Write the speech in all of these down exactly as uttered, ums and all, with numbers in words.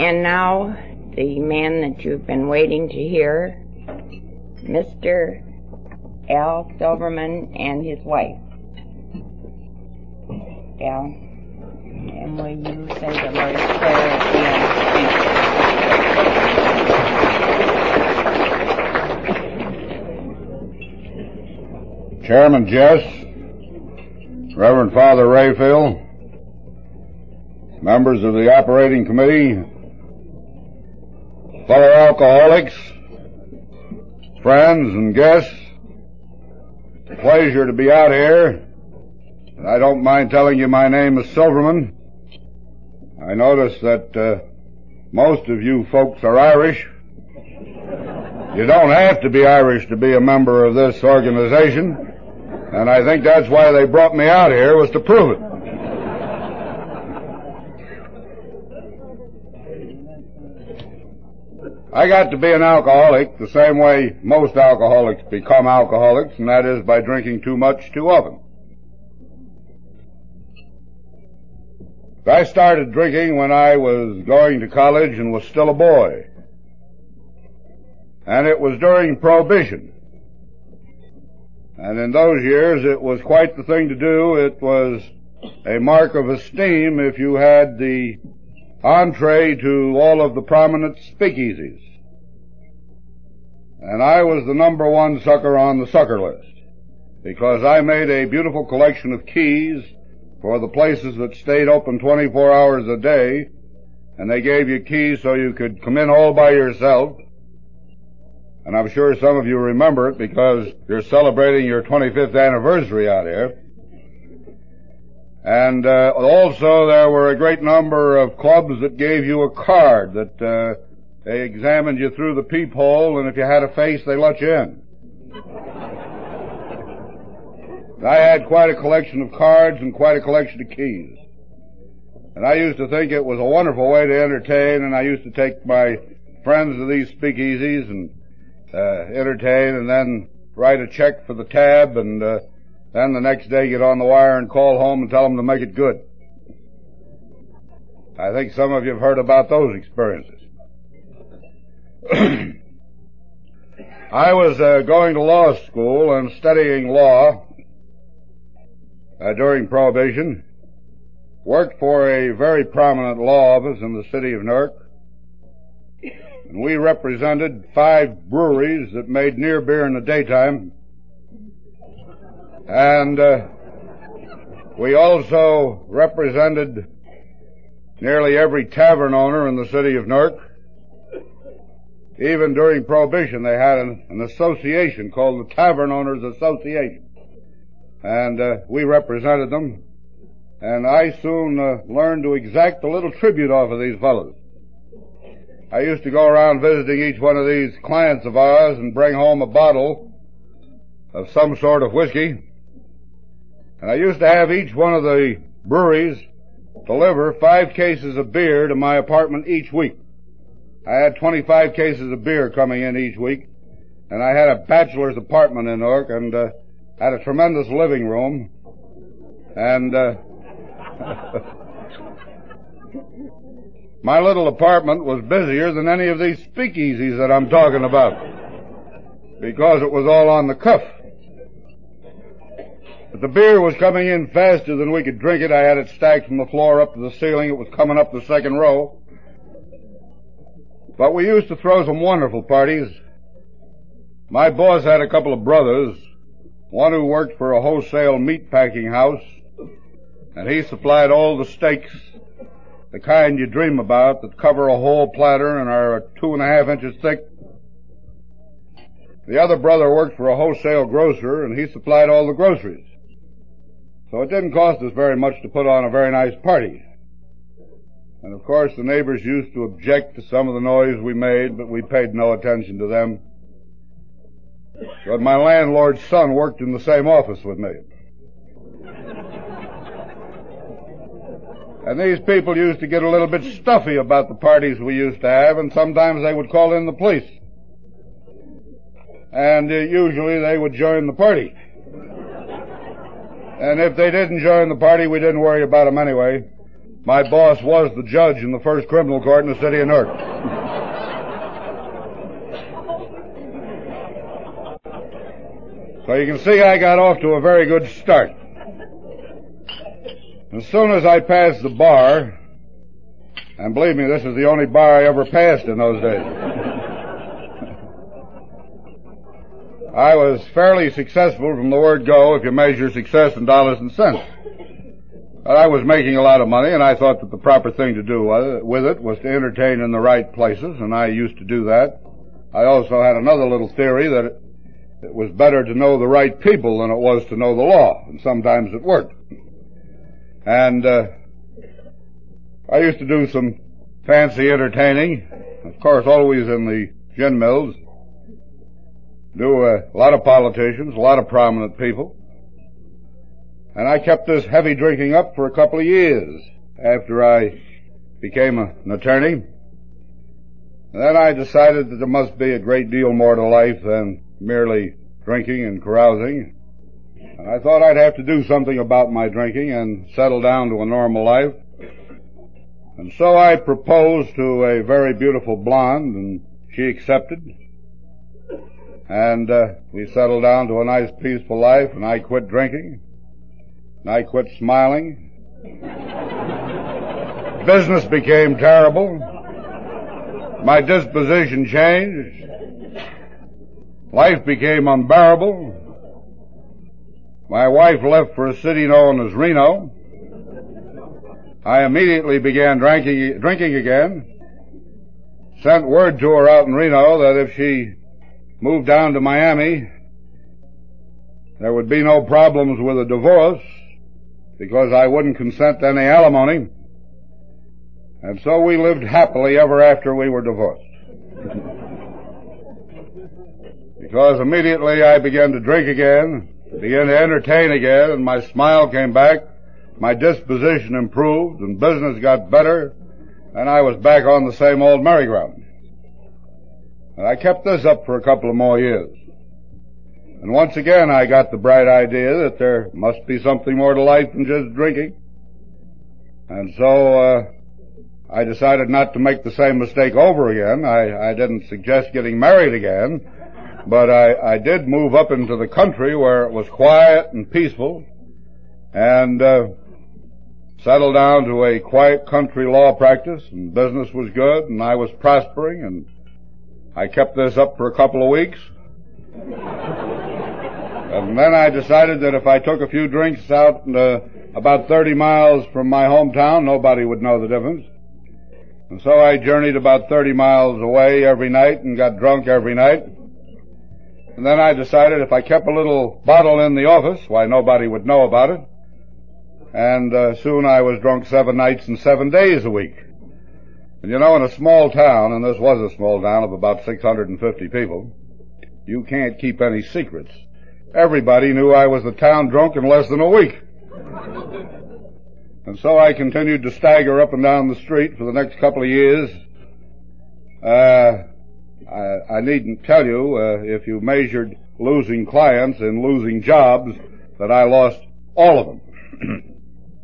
And now, the man that you've been waiting to hear, Mister Al Silverman and his wife. Al, and will you say the Lord's Prayer at the end? Chairman Jess, Reverend Father Rayfield, members of the operating committee, fellow alcoholics, friends and guests, it's a pleasure to be out here. And I don't mind telling you my name is Silverman. I notice that uh, most of you folks are Irish. You don't have to be Irish to be a member of this organization, and I think that's why they brought me out here, was to prove it. I got to be an alcoholic the same way most alcoholics become alcoholics, and that is by drinking too much too often. I started drinking when I was going to college and was still a boy. And it was during Prohibition. And in those years it was quite the thing to do. It was a mark of esteem if you had the entree to all of the prominent speakeasies. And I was the number one sucker on the sucker list, because I made a beautiful collection of keys for the places that stayed open twenty-four hours a day, and they gave you keys so you could come in all by yourself. And I'm sure some of you remember it because you're celebrating your twenty-fifth anniversary out here. And uh, also there were a great number of clubs that gave you a card that uh, they examined you through the peephole, and if you had a face, they let you in. I had quite a collection of cards and quite a collection of keys. And I used to think it was a wonderful way to entertain, and I used to take my friends to these speakeasies and uh, entertain, and then write a check for the tab, and uh, then the next day get on the wire and call home and tell them to make it good. I think some of you have heard about those experiences. I was uh, going to law school and studying law uh, during Prohibition. Worked for a very prominent law office in the city of Newark. And we represented five breweries that made near beer in the daytime. And uh, we also represented nearly every tavern owner in the city of Newark. Even during Prohibition, they had an, an association called the Tavern Owners Association. And uh, we represented them. And I soon uh, learned to exact a little tribute off of these fellows. I used to go around visiting each one of these clients of ours and bring home a bottle of some sort of whiskey. And I used to have each one of the breweries deliver five cases of beer to my apartment each week. I had twenty-five cases of beer coming in each week, and I had a bachelor's apartment in Newark, and uh, had a tremendous living room, and uh, my little apartment was busier than any of these speakeasies that I'm talking about, because it was all on the cuff. But the beer was coming in faster than we could drink it. I had it stacked from the floor up to the ceiling. It was coming up the second row. But we used to throw some wonderful parties. My boss had a couple of brothers, one who worked for a wholesale meat packing house, and he supplied all the steaks, the kind you dream about, that cover a whole platter and are two and a half inches thick. The other brother worked for a wholesale grocer, and he supplied all the groceries. So it didn't cost us very much to put on a very nice party. And of course the neighbors used to object to some of the noise we made, but we paid no attention to them. But my landlord's son worked in the same office with me. And these people used to get a little bit stuffy about the parties we used to have, and sometimes they would call in the police. And uh, usually they would join the party. And if they didn't join the party, we didn't worry about them anyway. my boss was the judge in the first criminal court in the city of Newark. So you can see I got off to a very good start. As soon as I passed the bar, and believe me, this is the only bar I ever passed in those days, I was fairly successful from the word go if you measure success in dollars and cents. But I was making a lot of money, and I thought that the proper thing to do with it was to entertain in the right places, and I used to do that. I also had another little theory that it, it was better to know the right people than it was to know the law, and sometimes it worked. And uh, I used to do some fancy entertaining, of course always in the gin mills, do a lot of politicians, a lot of prominent people. And I kept this heavy drinking up for a couple of years after I became a, an attorney. And then I decided that there must be a great deal more to life than merely drinking and carousing. And I thought I'd have to do something about my drinking and settle down to a normal life. And so I proposed to a very beautiful blonde, and she accepted. And uh, we settled down to a nice, peaceful life, and I quit drinking. And I quit smiling. Business became terrible. My disposition changed. Life became unbearable. My wife left for a city known as Reno. I immediately began drinking, drinking again. Sent word to her out in Reno that if she moved down to Miami, there would be no problems with a divorce, because I wouldn't consent to any alimony. And so we lived happily ever after we were divorced. Because immediately I began to drink again, began to entertain again, and my smile came back, my disposition improved, and business got better, and I was back on the same old merry-go-round. And I kept this up for a couple of more years. And once again I got the bright idea that there must be something more to life than just drinking. And so uh, I decided not to make the same mistake over again. I, I didn't suggest getting married again, but I, I did move up into the country where it was quiet and peaceful, and uh, settled down to a quiet country law practice, and business was good, and I was prospering, and I kept this up for a couple of weeks. And then I decided that if I took a few drinks out uh, about thirty miles from my hometown, nobody would know the difference. And so I journeyed about thirty miles away every night and got drunk every night. And then I decided if I kept a little bottle in the office, why, nobody would know about it. And uh, soon I was drunk seven nights and seven days a week. And you know, in a small town, and this was a small town of about six hundred fifty people, you can't keep any secrets. Everybody knew I was the town drunk in less than a week. And so I continued to stagger up and down the street for the next couple of years. Uh, I, I needn't tell you, uh, if you measured losing clients and losing jobs, that I lost all of them.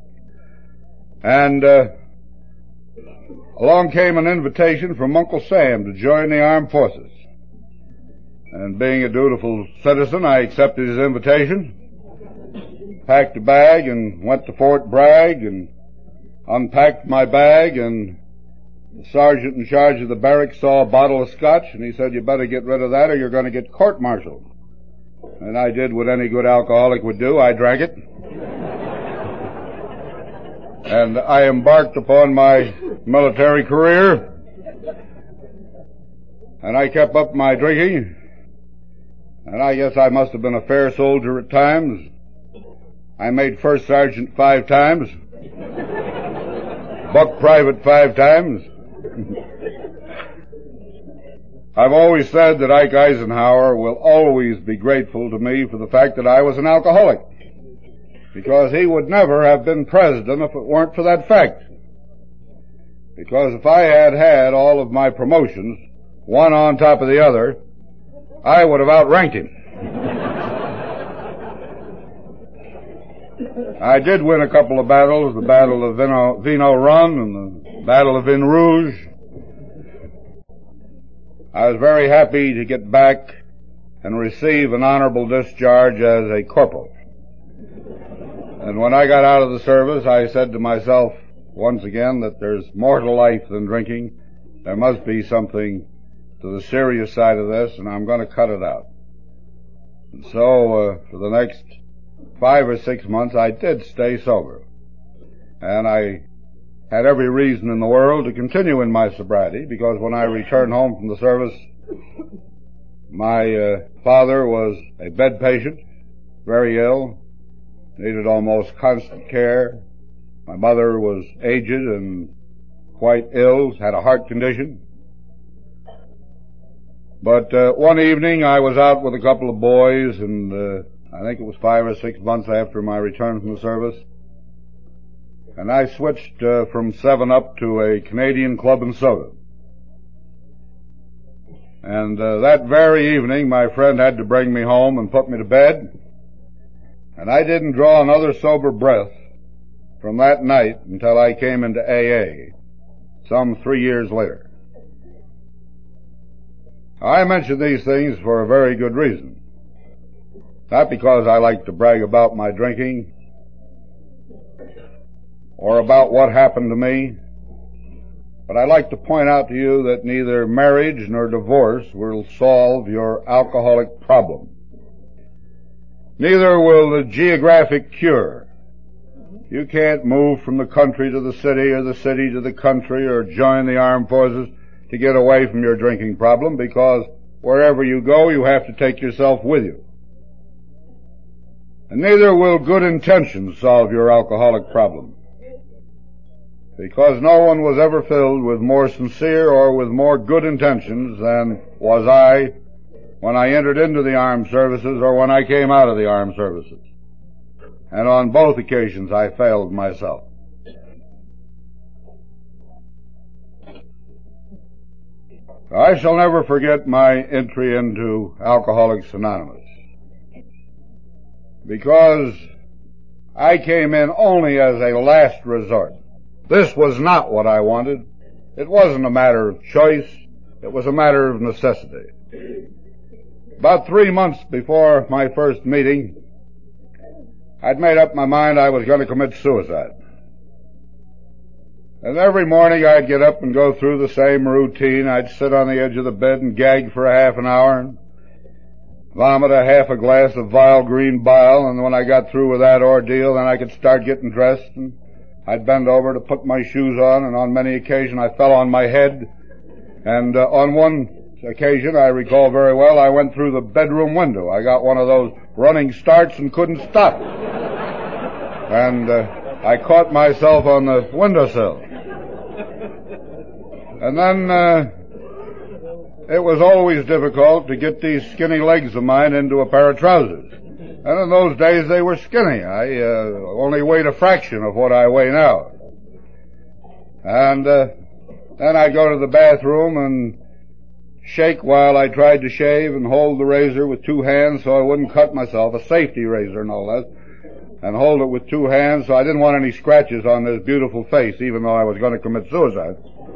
And uh, along came an invitation from Uncle Sam to join the armed forces. And being a dutiful citizen, I accepted his invitation, packed a bag, and went to Fort Bragg, and unpacked my bag, and the sergeant in charge of the barracks saw a bottle of scotch, and he said, "You better get rid of that or you're going to get court-martialed." And I did what any good alcoholic would do. I drank it. And I embarked upon my military career, and I kept up my drinking. And I guess I must have been a fair soldier at times. I made first sergeant five times, buck private five times. I've always said that Ike Eisenhower will always be grateful to me for the fact that I was an alcoholic, because he would never have been president if it weren't for that fact. Because if I had had all of my promotions, one on top of the other, I would have outranked him. I did win a couple of battles, the Battle of Vino, Vino Run and the Battle of Vin Rouge. I was very happy to get back and receive an honorable discharge as a corporal. And when I got out of the service, I said to myself once again that there's more to life than drinking. There must be something to the serious side of this, and I'm going to cut it out. And so, uh, for the next five or six months, I did stay sober. And I had every reason in the world to continue in my sobriety, because when I returned home from the service, my uh, father was a bed patient, very ill, needed almost constant care. My mother was aged and quite ill, had a heart condition. But uh, one evening I was out with a couple of boys, and uh, I think it was five or six months after my return from the service, and I switched uh, from seven up to a Canadian club and soda. And uh, that very evening my friend had to bring me home and put me to bed, and I didn't draw another sober breath from that night until I came into A A, some three years later. I mention these things for a very good reason. Not because I like to brag about my drinking or about what happened to me, but I like to point out to you that neither marriage nor divorce will solve your alcoholic problem. Neither will the geographic cure. You can't move from the country to the city or the city to the country or join the armed forces to get away from your drinking problem, because wherever you go, you have to take yourself with you. And neither will good intentions solve your alcoholic problem, because no one was ever filled with more sincere or with more good intentions than was I when I entered into the armed services or when I came out of the armed services. And on both occasions I failed myself. I shall never forget my entry into Alcoholics Anonymous, because I came in only as a last resort. This was not what I wanted. It wasn't a matter of choice. It was a matter of necessity. About three months before my first meeting, I'd made up my mind I was going to commit suicide. And every morning I'd get up and go through the same routine. I'd sit on the edge of the bed and gag for a half an hour and vomit a half a glass of vile green bile, and when I got through with that ordeal, then I could start getting dressed, and I'd bend over to put my shoes on, and on many occasions I fell on my head, and uh, on one occasion, I recall very well, I went through the bedroom window. I got one of those running starts and couldn't stop. And uh, I caught myself on the windowsill. And then uh, it was always difficult to get these skinny legs of mine into a pair of trousers. And in those days they were skinny. I uh, only weighed a fraction of what I weigh now. And uh, then I'd go to the bathroom and shake while I tried to shave and hold the razor with two hands so I wouldn't cut myself, a safety razor no less, and hold it with two hands so I didn't want any scratches on this beautiful face, even though I was going to commit suicide.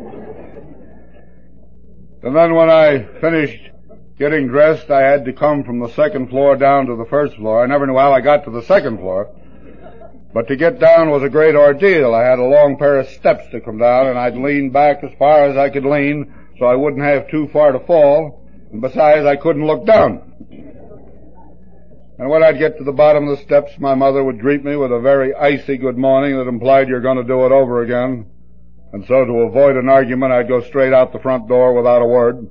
And then when I finished getting dressed, I had to come from the second floor down to the first floor. I never knew how I got to the second floor, but to get down was a great ordeal. I had a long pair of steps to come down, and I'd lean back as far as I could lean so I wouldn't have too far to fall, and besides, I couldn't look down. And when I'd get to the bottom of the steps, my mother would greet me with a very icy good morning that implied you're going to do it over again. And so to avoid an argument, I'd go straight out the front door without a word,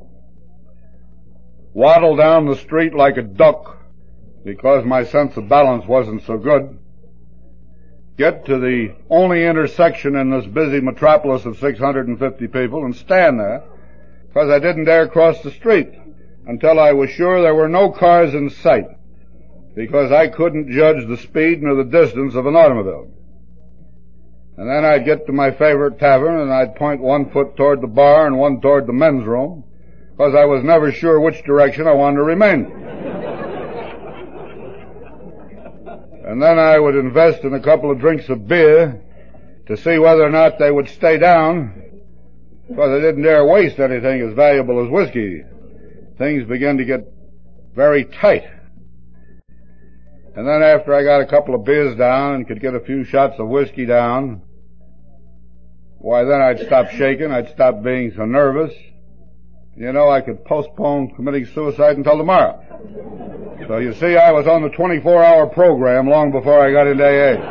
waddle down the street like a duck because my sense of balance wasn't so good, get to the only intersection in this busy metropolis of six hundred fifty people and stand there, because I didn't dare cross the street until I was sure there were no cars in sight, because I couldn't judge the speed nor the distance of an automobile. And then I'd get to my favorite tavern, and I'd point one foot toward the bar and one toward the men's room, because I was never sure which direction I wanted to remain. And and then I would invest in a couple of drinks of beer to see whether or not they would stay down, because I didn't dare waste anything as valuable as whiskey. Things began to get very tight. And then after I got a couple of beers down and could get a few shots of whiskey down, why, then I'd stop shaking, I'd stop being so nervous. You know, I could postpone committing suicide until tomorrow. So you see, I was on the twenty-four hour program long before I got into A A.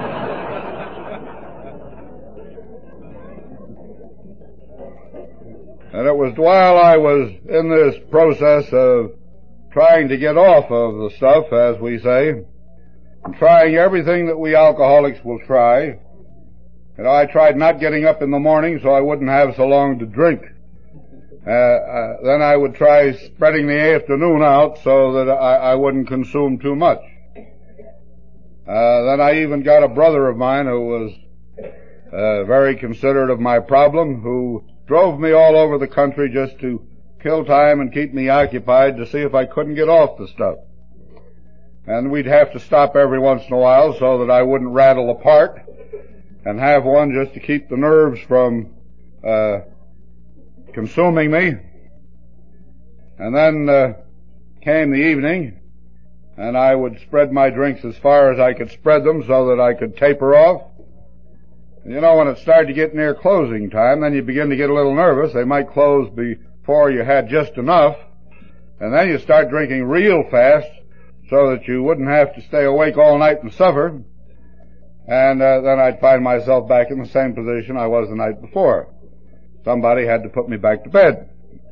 And it was while I was in this process of trying to get off of the stuff, as we say, and trying everything that we alcoholics will try. You know, I tried not getting up in the morning so I wouldn't have so long to drink. Uh, uh, then I would try spreading the afternoon out so that I, I wouldn't consume too much. Uh, then I even got a brother of mine who was uh, very considerate of my problem, who drove me all over the country just to kill time and keep me occupied to see if I couldn't get off the stuff. And we'd have to stop every once in a while so that I wouldn't rattle apart, and have one just to keep the nerves from uh consuming me. And then uh, came the evening, and I would spread my drinks as far as I could spread them so that I could taper off. And you know, when it started to get near closing time, then you begin to get a little nervous. They might close before you had just enough, and then you start drinking real fast so that you wouldn't have to stay awake all night and suffer. And uh, then I'd find myself back in the same position I was the night before. Somebody had to put me back to bed.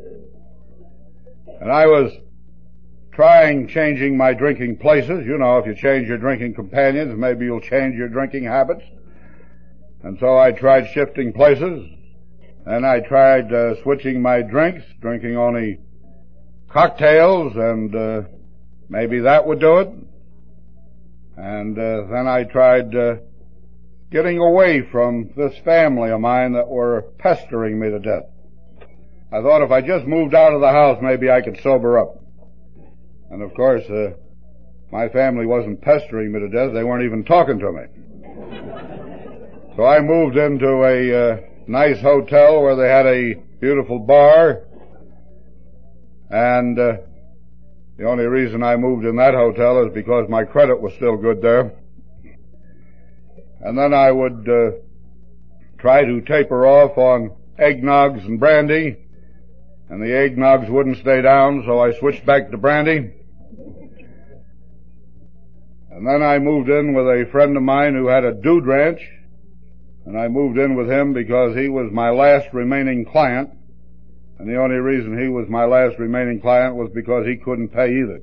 And I was trying changing my drinking places. You know, if you change your drinking companions, maybe you'll change your drinking habits. And so I tried shifting places, and I tried uh, switching my drinks, drinking only cocktails, and uh, maybe that would do it. And uh, then I tried uh, getting away from this family of mine that were pestering me to death. I thought if I just moved out of the house, maybe I could sober up. And of course, uh, my family wasn't pestering me to death. They weren't even talking to me. So I moved into a uh, nice hotel where they had a beautiful bar. And uh, the only reason I moved in that hotel is because my credit was still good there. And then I would uh, try to taper off on eggnogs and brandy, and the eggnogs wouldn't stay down, so I switched back to brandy. And then I moved in with a friend of mine who had a dude ranch, and I moved in with him because he was my last remaining client, and the only reason he was my last remaining client was because he couldn't pay either.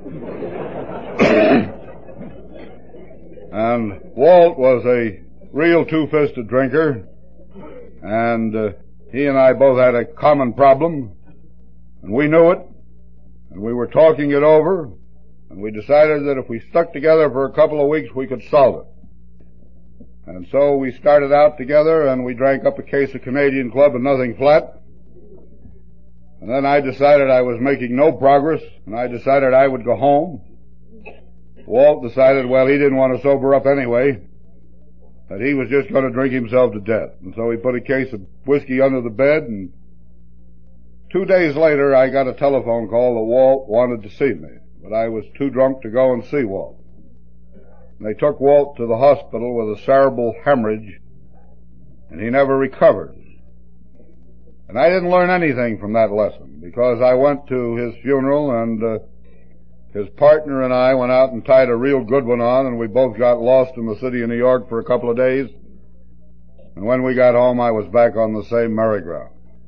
And Walt was a real two-fisted drinker, and uh, he and I both had a common problem, and we knew it, and we were talking it over, and we decided that if we stuck together for a couple of weeks, we could solve it. And so we started out together, and we drank up a case of Canadian Club and nothing flat. And then I decided I was making no progress, and I decided I would go home. Walt decided, well, he didn't want to sober up anyway, that he was just going to drink himself to death. And so he put a case of whiskey under the bed, and two days later I got a telephone call that Walt wanted to see me, but I was too drunk to go and see Walt. And they took Walt to the hospital with a cerebral hemorrhage, and he never recovered. And I didn't learn anything from that lesson, because I went to his funeral, and uh, his partner and I went out and tied a real good one on, and we both got lost in the city of New York for a couple of days. And when we got home, I was back on the same merry-go-round.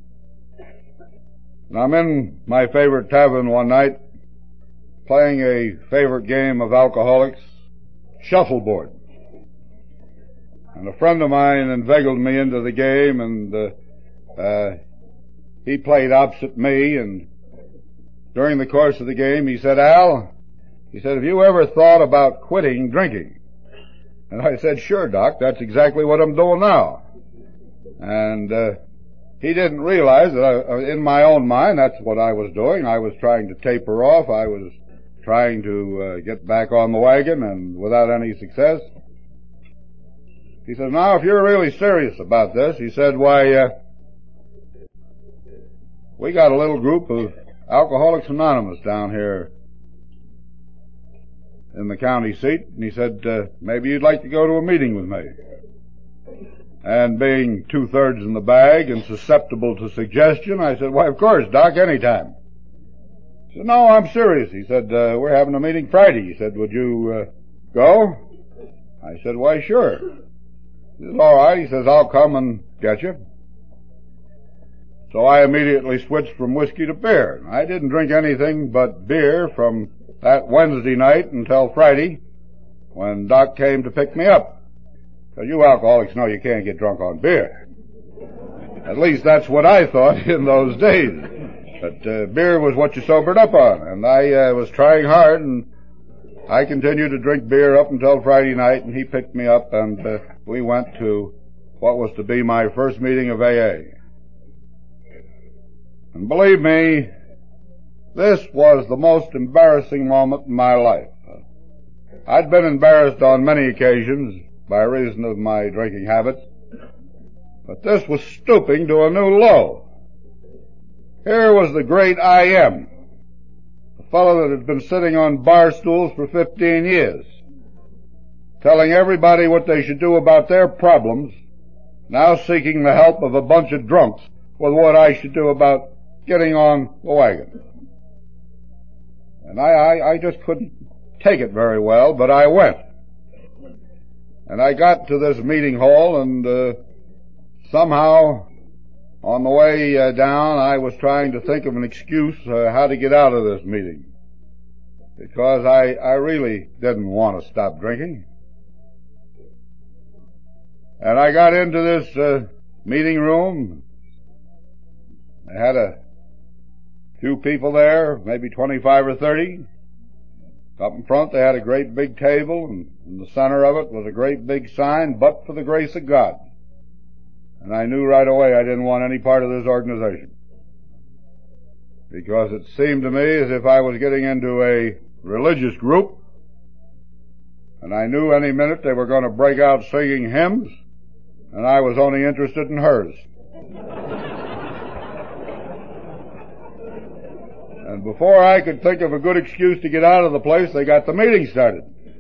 And I'm in my favorite tavern one night, playing a favorite game of alcoholics, shuffleboard. And a friend of mine inveigled me into the game, and uh, uh, he played opposite me, and during the course of the game, he said, Al, he said, have you ever thought about quitting drinking? And I said, sure, Doc, that's exactly what I'm doing now. And uh, he didn't realize that I, in my own mind, that's what I was doing. I was trying to taper off. I was trying to uh, get back on the wagon and without any success. He says, now if you're really serious about this, he said, why, uh, we got a little group of Alcoholics Anonymous down here in the county seat, and he said, uh, maybe you'd like to go to a meeting with me. And being two-thirds in the bag and susceptible to suggestion, I said, why, of course, Doc, anytime. He said, no, I'm serious. He said, uh, we're having a meeting Friday. He said, would you uh, go? I said, why, sure. He says, all right. He says, I'll come and get you. So I immediately switched from whiskey to beer. I didn't drink anything but beer from that Wednesday night until Friday when Doc came to pick me up. Because you alcoholics know you can't get drunk on beer. At least that's what I thought in those days. But uh, beer was what you sobered up on. And I uh, was trying hard, and I continued to drink beer up until Friday night, and he picked me up, and uh, we went to what was to be my first meeting of A A. And believe me, this was the most embarrassing moment in my life. I'd been embarrassed on many occasions by reason of my drinking habits, but this was stooping to a new low. Here was the great I M, a fellow that had been sitting on bar stools for fifteen years, telling everybody what they should do about their problems, now seeking the help of a bunch of drunks with what I should do about getting on the wagon. And I, I, I just couldn't take it very well, but I went. And I got to this meeting hall, and uh, somehow, on the way uh, down, I was trying to think of an excuse uh, how to get out of this meeting. Because I, I really didn't want to stop drinking. And I got into this uh, meeting room. I had a few people there, maybe twenty-five or thirty. Up in front they had a great big table, and in the center of it was a great big sign, "But for the grace of God." And I knew right away I didn't want any part of this organization. Because it seemed to me as if I was getting into a religious group, and I knew any minute they were going to break out singing hymns, and I was only interested in hers. And before I could think of a good excuse to get out of the place, they got the meeting started.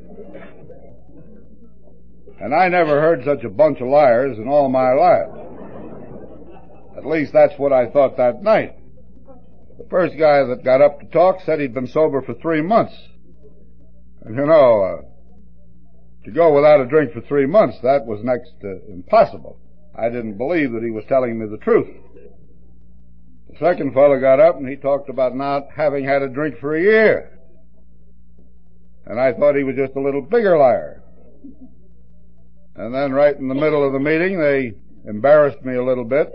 And I never heard such a bunch of liars in all my life. At least that's what I thought that night. The first guy that got up to talk said he'd been sober for three months. And you know, uh, to go without a drink for three months, that was next to impossible. I didn't believe that he was telling me the truth. The second fellow got up and he talked about not having had a drink for a year. And I thought he was just a little bigger liar. And then right in the middle of the meeting, they embarrassed me a little bit.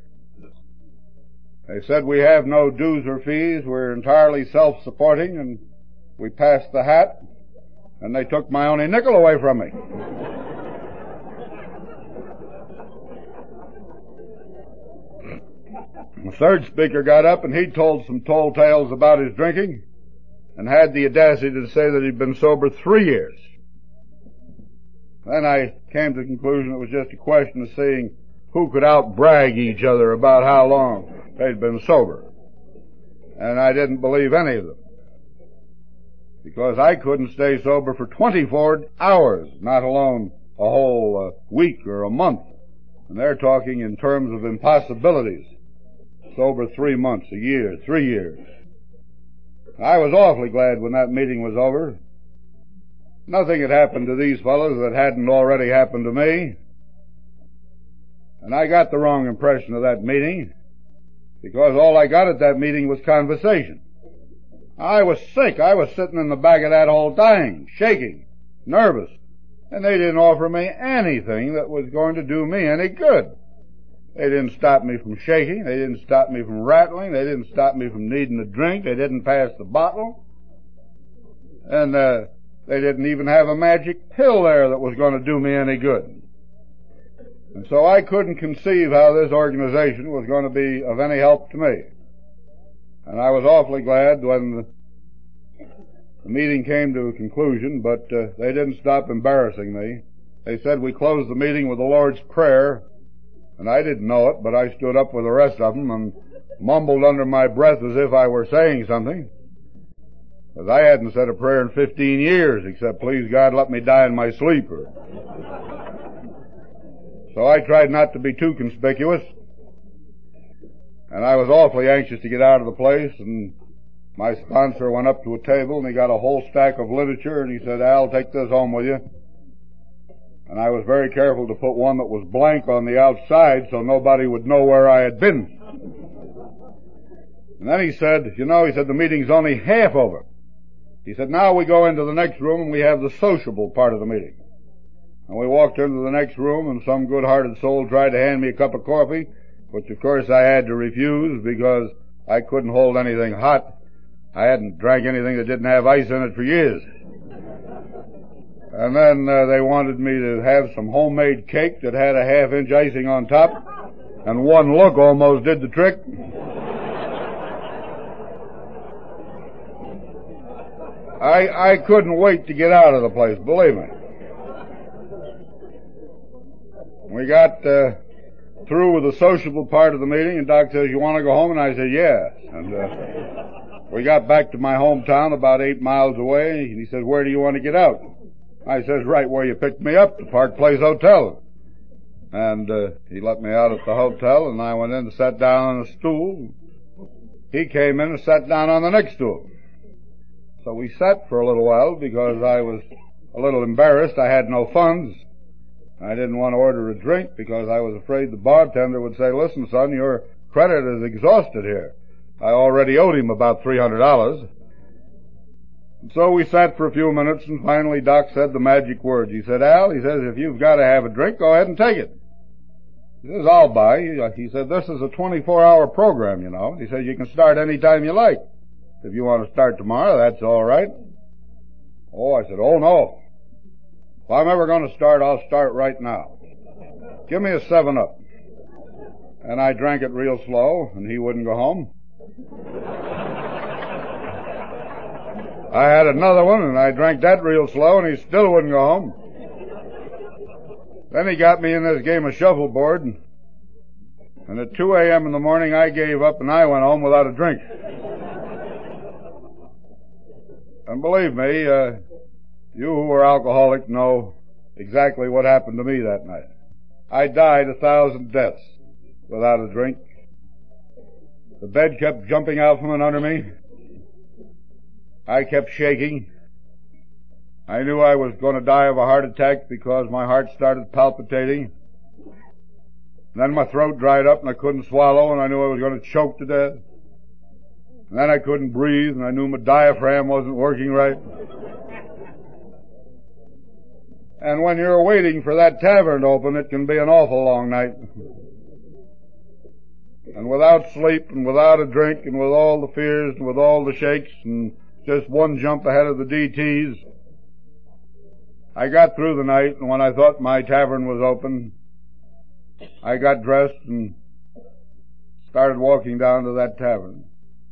They said, "We have no dues or fees. We're entirely self-supporting," and we passed the hat, and they took my only nickel away from me. The third speaker got up and he told some tall tales about his drinking and had the audacity to say that he'd been sober three years. Then I came to the conclusion it was just a question of seeing who could out-brag each other about how long they'd been sober. And I didn't believe any of them. Because I couldn't stay sober for twenty-four hours, not alone a whole uh, week or a month. And they're talking in terms of impossibilities. Sober three months, a year, three years. I was awfully glad when that meeting was over. Nothing had happened to these fellows that hadn't already happened to me. And I got the wrong impression of that meeting, because all I got at that meeting was conversation. I was sick. I was sitting in the back of that hole dying, shaking, nervous, and they didn't offer me anything that was going to do me any good. They didn't stop me from shaking. They didn't stop me from rattling. They didn't stop me from needing a drink. They didn't pass the bottle. And uh, they didn't even have a magic pill there that was going to do me any good. And so I couldn't conceive how this organization was going to be of any help to me. And I was awfully glad when the, the meeting came to a conclusion, but uh, they didn't stop embarrassing me. They said we closed the meeting with the Lord's Prayer, and I didn't know it, but I stood up with the rest of them and mumbled under my breath as if I were saying something, because I hadn't said a prayer in fifteen years, except, please God, let me die in my sleep. So I tried not to be too conspicuous, and I was awfully anxious to get out of the place, and my sponsor went up to a table, and he got a whole stack of literature, and he said, Al, take this home with you. And I was very careful to put one that was blank on the outside so nobody would know where I had been. And then he said, you know, he said, the meeting's only half over. He said, now we go into the next room and we have the sociable part of the meeting. And we walked into the next room, and some good-hearted soul tried to hand me a cup of coffee, which of course I had to refuse because I couldn't hold anything hot. I hadn't drank anything that didn't have ice in it for years. And then uh, they wanted me to have some homemade cake that had a half-inch icing on top, and one look almost did the trick. I, I couldn't wait to get out of the place, believe me. We got uh, through with the sociable part of the meeting, and Doc says, you want to go home? And I said, yes. And uh, we got back to my hometown about eight miles away, and he said, where do you want to get out? I says, right where you picked me up, the Park Place Hotel. And uh, he let me out at the hotel, and I went in and sat down on a stool. He came in and sat down on the next stool. So we sat for a little while because I was a little embarrassed. I had no funds. I didn't want to order a drink because I was afraid the bartender would say, listen, son, your credit is exhausted here. I already owed him about three hundred dollars. And so we sat for a few minutes, and finally Doc said the magic words. He said, Al, he says, if you've got to have a drink, go ahead and take it. He says, I'll buy. He said, this is a twenty-four hour program, you know. He says, you can start any time you like. If you want to start tomorrow, that's all right. Oh, I said, oh, no. If I'm ever going to start, I'll start right now. Give me a seven up. And I drank it real slow, and he wouldn't go home. I had another one, and I drank that real slow, and he still wouldn't go home. Then he got me in this game of shuffleboard, and, and at two a.m. in the morning, I gave up, and I went home without a drink. And believe me, uh, you who are alcoholic know exactly what happened to me that night. I died a thousand deaths without a drink. The bed kept jumping out from under me. I kept shaking. I knew I was going to die of a heart attack because my heart started palpitating. And then my throat dried up and I couldn't swallow, and I knew I was going to choke to death. And then I couldn't breathe, and I knew my diaphragm wasn't working right. And when you're waiting for that tavern to open, it can be an awful long night. And without sleep, and without a drink, and with all the fears, and with all the shakes, and just one jump ahead of the D Ts, I got through the night, and when I thought my tavern was open, I got dressed and started walking down to that tavern.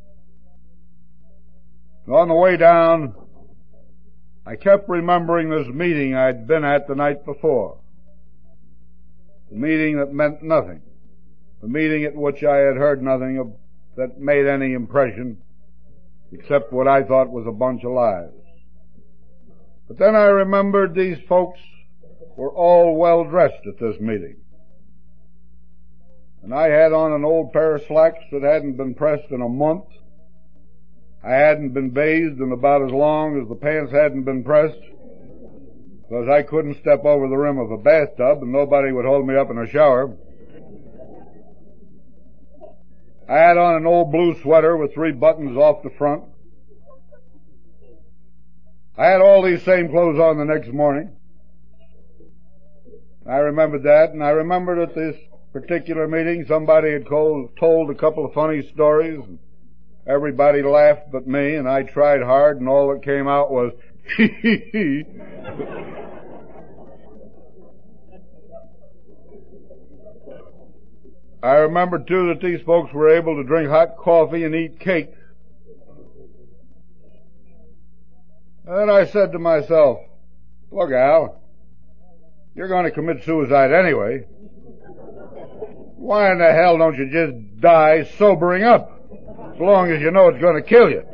And on the way down, I kept remembering this meeting I'd been at the night before. The meeting that meant nothing. The meeting at which I had heard nothing of, that made any impression, except what I thought was a bunch of lies. But then I remembered these folks were all well dressed at this meeting. And I had on an old pair of slacks that hadn't been pressed in a month. I hadn't been bathed in about as long as the pants hadn't been pressed, because I couldn't step over the rim of a bathtub and nobody would hold me up in a shower. I had on an old blue sweater with three buttons off the front. I had all these same clothes on the next morning. I remembered that, and I remembered at this particular meeting somebody had told a couple of funny stories, and everybody laughed but me, and I tried hard, and all that came out was, hee hee hee. I remember, too, that these folks were able to drink hot coffee and eat cake. And then I said to myself, look, Al, you're going to commit suicide anyway. Why in the hell don't you just die sobering up, as long as you know it's going to kill you?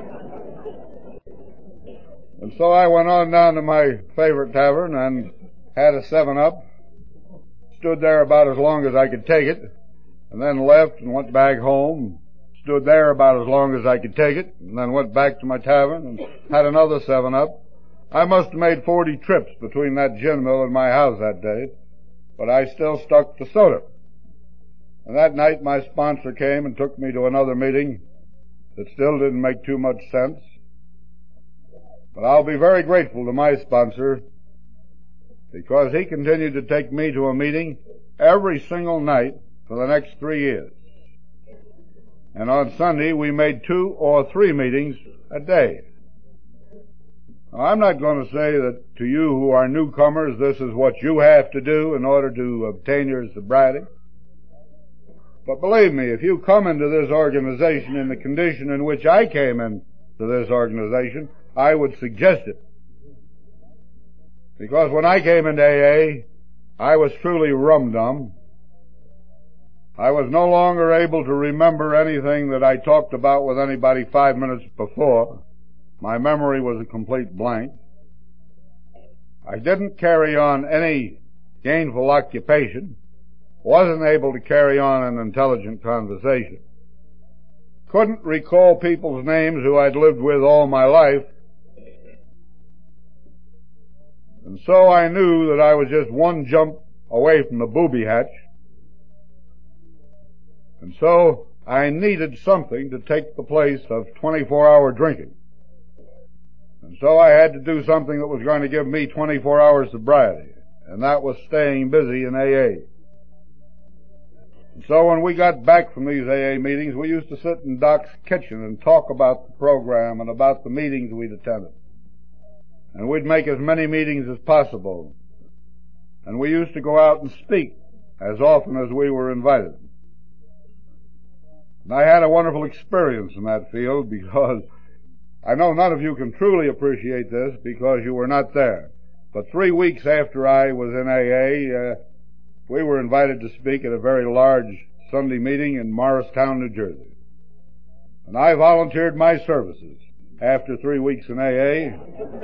And so I went on down to my favorite tavern and had a seven up, stood there about as long as I could take it, and then left and went back home, stood there about as long as I could take it, and then went back to my tavern and had another seven up. I must have made forty trips between that gin mill and my house that day, but I still stuck to soda. And that night my sponsor came and took me to another meeting that still didn't make too much sense. But I'll be very grateful to my sponsor because he continued to take me to a meeting every single night for the next three years. And on Sunday we made two or three meetings a day. Now, I'm not going to say that to you who are newcomers this is what you have to do in order to obtain your sobriety. But believe me, if you come into this organization in the condition in which I came into this organization, I would suggest it. Because when I came into A A, I was truly rum-dum. I was no longer able to remember anything that I talked about with anybody five minutes before. My memory was a complete blank. I didn't carry on any gainful occupation. Wasn't able to carry on an intelligent conversation. Couldn't recall people's names who I'd lived with all my life. And so I knew that I was just one jump away from the booby hatch. And so I needed something to take the place of twenty-four hour drinking. And so I had to do something that was going to give me twenty-four hours sobriety. And that was staying busy in A A. And so when we got back from these A A meetings, we used to sit in Doc's kitchen and talk about the program and about the meetings we'd attended. And we'd make as many meetings as possible. And we used to go out and speak as often as we were invited. And I had a wonderful experience in that field because I know none of you can truly appreciate this because you were not there. But three weeks after I was in A A, uh, we were invited to speak at a very large Sunday meeting in Morristown, New Jersey. And I volunteered my services after three weeks in A A.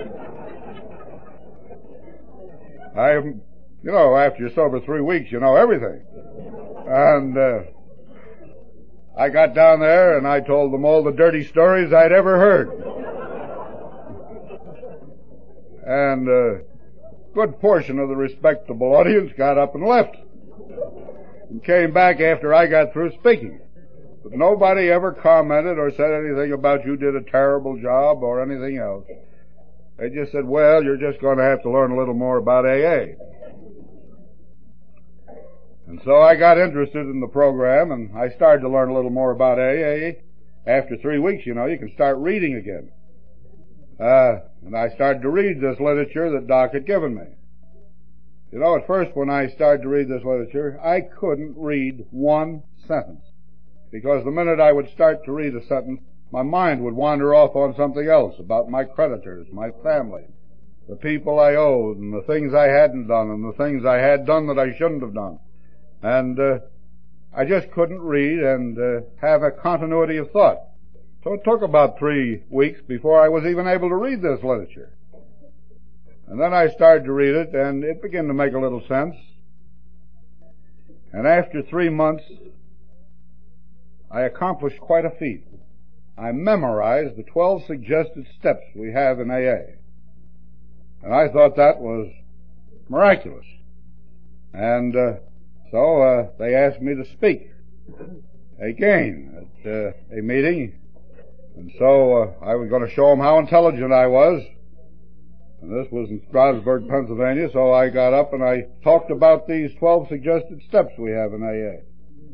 I, you know, after you're sober three weeks, you know everything. And uh, I got down there and I told them all the dirty stories I'd ever heard. And a good portion of the respectable audience got up and left and came back after I got through speaking. But nobody ever commented or said anything about you did a terrible job or anything else. They just said, well, you're just going to have to learn a little more about A A. And so I got interested in the program, and I started to learn a little more about A A. After three weeks, you know, you can start reading again. Uh, and I started to read this literature that Doc had given me. You know, at first when I started to read this literature, I couldn't read one sentence. Because the minute I would start to read a sentence, my mind would wander off on something else about my creditors, my family, the people I owed, and the things I hadn't done, and the things I had done that I shouldn't have done. And uh, I just couldn't read and uh, have a continuity of thought. So it took about three weeks before I was even able to read this literature. And then I started to read it, and it began to make a little sense. And after three months, I accomplished quite a feat. I memorized the twelve suggested steps we have in A A. And I thought that was miraculous. And uh, so uh, they asked me to speak again at uh, a meeting. And so uh, I was going to show them how intelligent I was. And this was in Strasburg, Pennsylvania, so I got up and I talked about these twelve suggested steps we have in A A.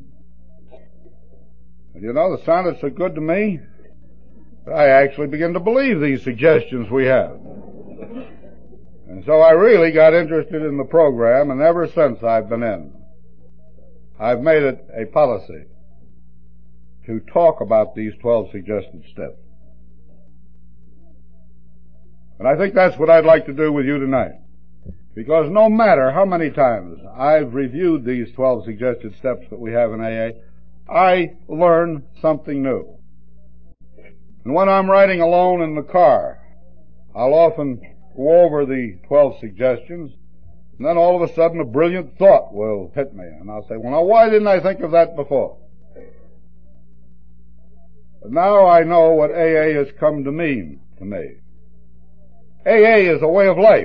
And you know, they sounded so good to me, I actually began to believe these suggestions we have. And so I really got interested in the program, and ever since I've been in, I've made it a policy to talk about these twelve suggested steps. And I think that's what I'd like to do with you tonight. Because no matter how many times I've reviewed these twelve suggested steps that we have in A A, I learn something new. And when I'm riding alone in the car, I'll often go over the twelve suggestions, and then all of a sudden a brilliant thought will hit me, and I'll say, well, now why didn't I think of that before? But now I know what A A has come to mean to me. A A is a way of life.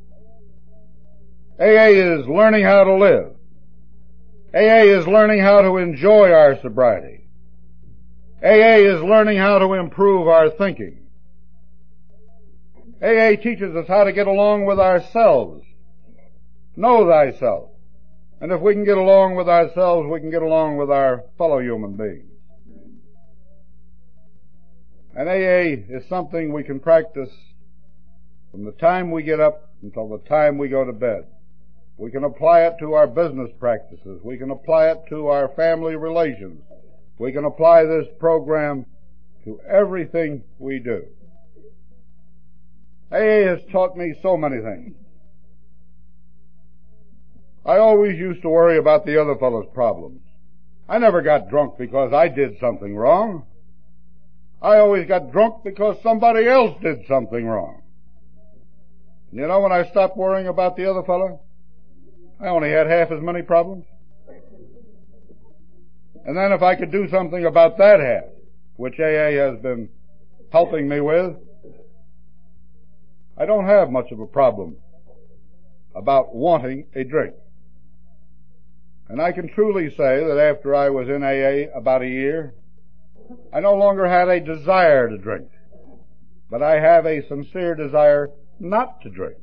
A A is learning how to live. A A is learning how to enjoy our sobriety. A A is learning how to improve our thinking. A A teaches us how to get along with ourselves. Know thyself. And if we can get along with ourselves, we can get along with our fellow human beings. And A A is something we can practice from the time we get up until the time we go to bed. We can apply it to our business practices. We can apply it to our family relations. We can apply this program to everything we do. A A has taught me so many things. I always used to worry about the other fellow's problems. I never got drunk because I did something wrong. I always got drunk because somebody else did something wrong. You know, when I stopped worrying about the other fellow, I only had half as many problems. And then if I could do something about that half, which A A has been helping me with, I don't have much of a problem about wanting a drink. And I can truly say that after I was in A A about a year, I no longer had a desire to drink, but I have a sincere desire not to drink.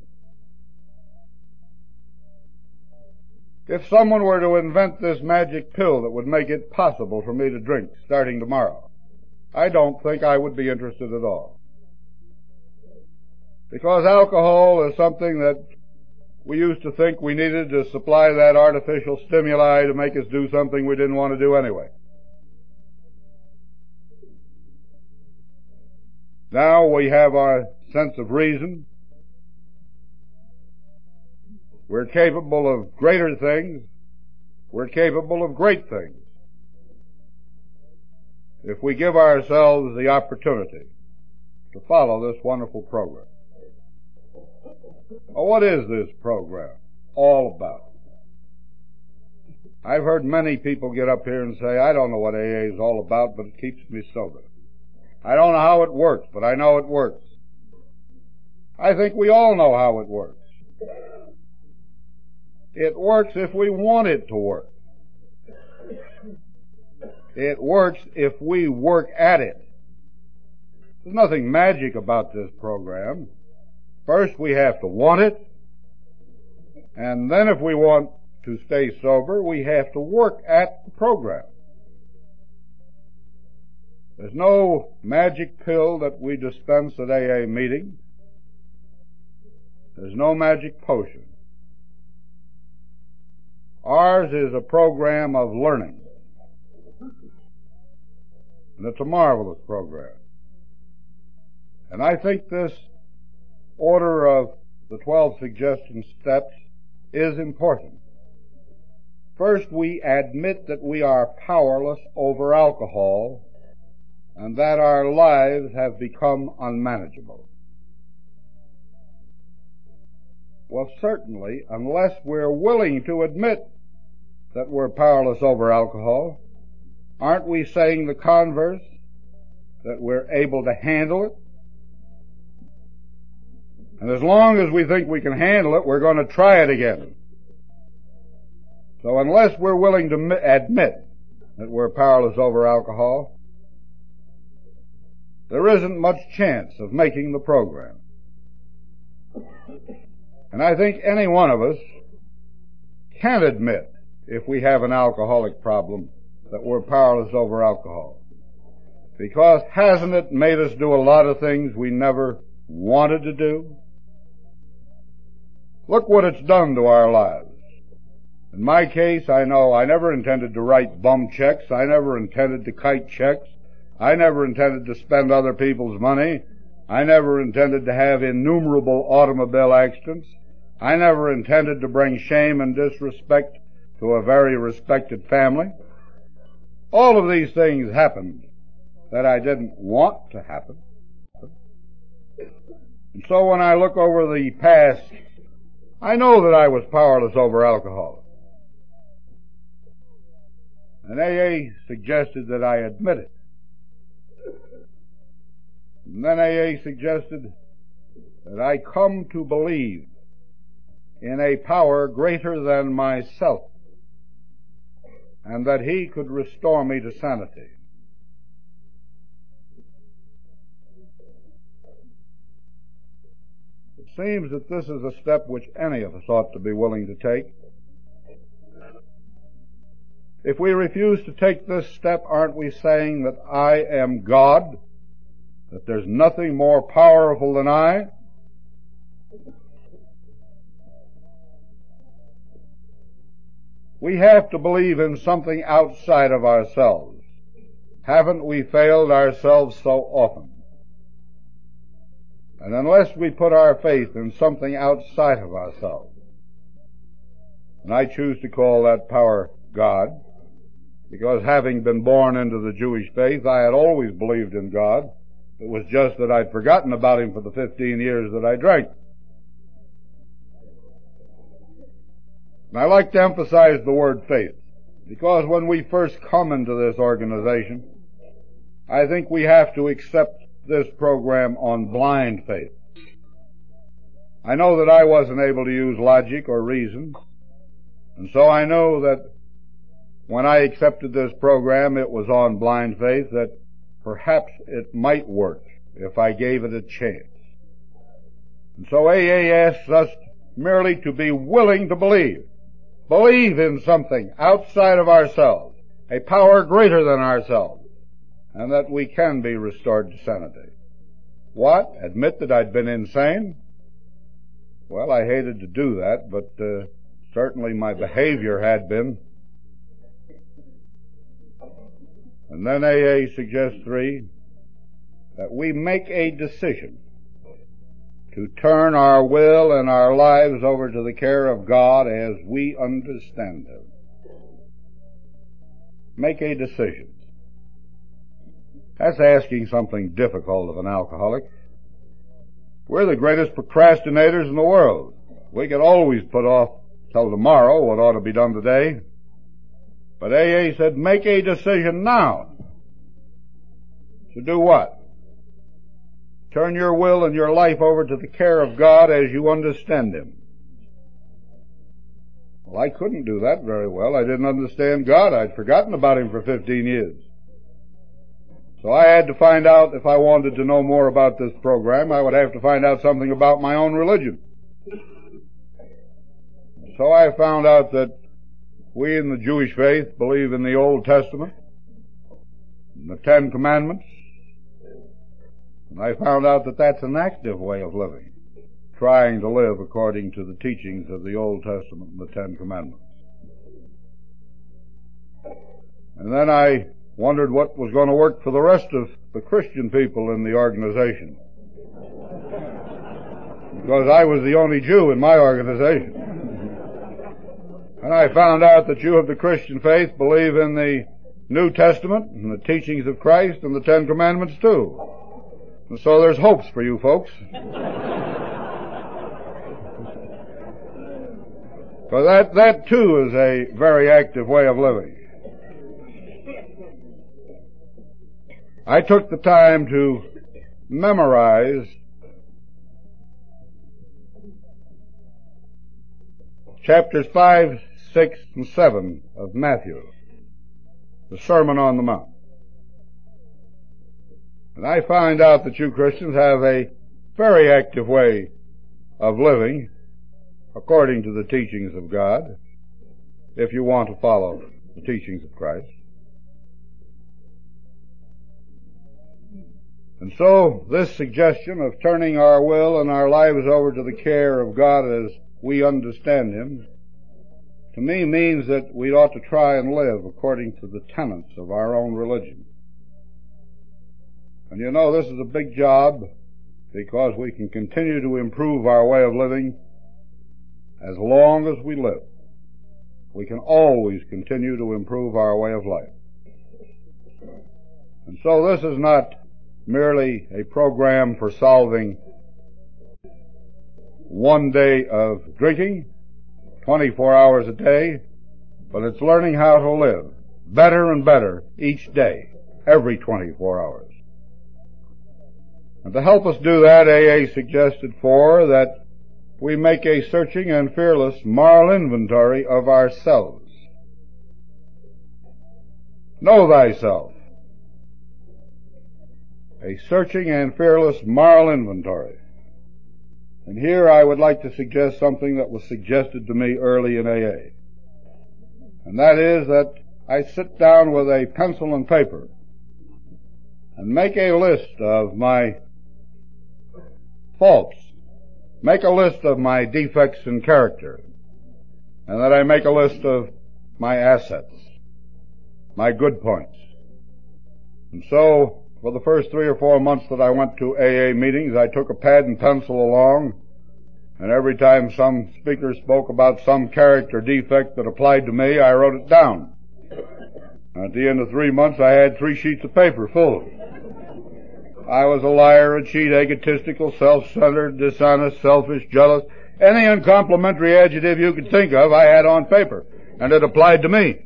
If someone were to invent this magic pill that would make it possible for me to drink starting tomorrow, I don't think I would be interested at all. Because alcohol is something that we used to think we needed to supply that artificial stimuli to make us do something we didn't want to do anyway. Now we have our sense of reason. We're capable of greater things. We're capable of great things if we give ourselves the opportunity to follow this wonderful program. Well, what is this program all about? I've heard many people get up here and say, I don't know what A A is all about, but it keeps me sober. I don't know how it works, but I know it works. I think we all know how it works. It works if we want it to work. It works if we work at it. There's nothing magic about this program. First, we have to want it, and then if we want to stay sober, we have to work at the program. There's no magic pill that we dispense at A A meetings. There's no magic potion. Ours is a program of learning. And it's a marvelous program. And I think this order of the twelve suggestion steps is important. First, we admit that we are powerless over alcohol and that our lives have become unmanageable. Well, certainly, unless we're willing to admit that we're powerless over alcohol, aren't we saying the converse, that we're able to handle it? And as long as we think we can handle it, we're going to try it again. So unless we're willing to admit that we're powerless over alcohol, there isn't much chance of making the program. And I think any one of us can admit, if we have an alcoholic problem, that we're powerless over alcohol. Because hasn't it made us do a lot of things we never wanted to do? Look what it's done to our lives. In my case, I know I never intended to write bum checks. I never intended to kite checks. I never intended to spend other people's money. I never intended to have innumerable automobile accidents. I never intended to bring shame and disrespect to a very respected family. All of these things happened that I didn't want to happen. And so when I look over the past, I know that I was powerless over alcohol. And A A suggested that I admit it. And then A A suggested that I come to believe in a power greater than myself, and that He could restore me to sanity. It seems that this is a step which any of us ought to be willing to take. If we refuse to take this step, aren't we saying that I am God? That there's nothing more powerful than I? We have to believe in something outside of ourselves. Haven't we failed ourselves so often? And unless we put our faith in something outside of ourselves, and I choose to call that power God, because having been born into the Jewish faith, I had always believed in God. It was just that I'd forgotten about Him for the fifteen years that I drank. And I like to emphasize the word faith, because when we first come into this organization, I think we have to accept this program on blind faith. I know that I wasn't able to use logic or reason, and so I know that when I accepted this program, it was on blind faith that perhaps it might work if I gave it a chance. And so A A asks us merely to be willing to believe. Believe in something outside of ourselves, a power greater than ourselves, and that we can be restored to sanity. What? Admit that I'd been insane? Well, I hated to do that, but uh, certainly my behavior had been. And then A A suggests, three, that we make a decision to turn our will and our lives over to the care of God as we understand Him. Make a decision. That's asking something difficult of an alcoholic. We're the greatest procrastinators in the world. We can always put off till tomorrow what ought to be done today. But A A said, make a decision now. To do what? Turn your will and your life over to the care of God as you understand Him. Well, I couldn't do that very well. I didn't understand God. I'd forgotten about Him for fifteen years. So I had to find out, if I wanted to know more about this program, I would have to find out something about my own religion. So I found out that we in the Jewish faith believe in the Old Testament, in the Ten Commandments, and I found out that that's an active way of living, trying to live according to the teachings of the Old Testament and the Ten Commandments. And then I wondered what was going to work for the rest of the Christian people in the organization, because I was the only Jew in my organization. And I found out that you of the Christian faith believe in the New Testament and the teachings of Christ and the Ten Commandments too. And so there's hopes for you folks. Because that, that too is a very active way of living. I took the time to memorize chapters five, six, and seven of Matthew, the Sermon on the Mount. And I find out that you Christians have a very active way of living according to the teachings of God, if you want to follow the teachings of Christ. And so this suggestion of turning our will and our lives over to the care of God as we understand Him, to me means that we ought to try and live according to the tenets of our own religion. And you know, this is a big job, because we can continue to improve our way of living as long as we live. We can always continue to improve our way of life. And so this is not merely a program for solving one day of drinking, twenty-four hours a day, but it's learning how to live better and better each day, every twenty-four hours. And to help us do that, A A suggested for that we make a searching and fearless moral inventory of ourselves. Know thyself. A searching and fearless moral inventory. And here I would like to suggest something that was suggested to me early in A A. And that is that I sit down with a pencil and paper and make a list of my faults, make a list of my defects in character, and that I make a list of my assets, my good points. And so, for the first three or four months that I went to A A meetings, I took a pad and pencil along, and every time some speaker spoke about some character defect that applied to me, I wrote it down. At the end of three months, I had three sheets of paper full. I was a liar, a cheat, egotistical, self-centered, dishonest, selfish, jealous. Any uncomplimentary adjective you could think of, I had on paper, and it applied to me.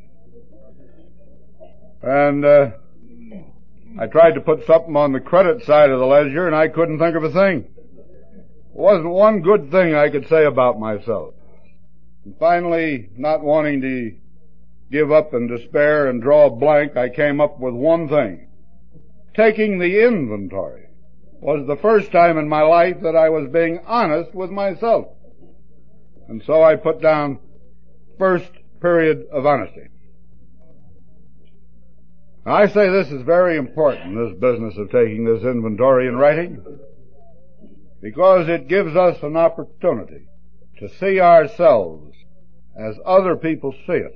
And uh, I tried to put something on the credit side of the ledger, and I couldn't think of a thing. There wasn't one good thing I could say about myself. And finally, not wanting to give up and despair and draw a blank, I came up with one thing. Taking the inventory was the first time in my life that I was being honest with myself. And so I put down first period of honesty. Now, I say this is very important, this business of taking this inventory and writing, because it gives us an opportunity to see ourselves as other people see us.